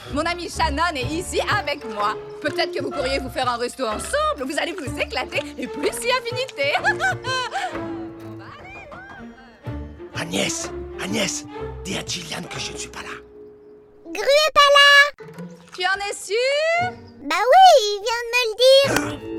Mon amie Shannon est ici avec moi. Peut-être que vous pourriez vous faire un resto ensemble. Vous allez vous éclater et plus si affinité. Agnès, Agnès, dis à Gillian que je ne suis pas là. Gru est pas là. Tu en es sûre? Bah oui, il vient de me le dire.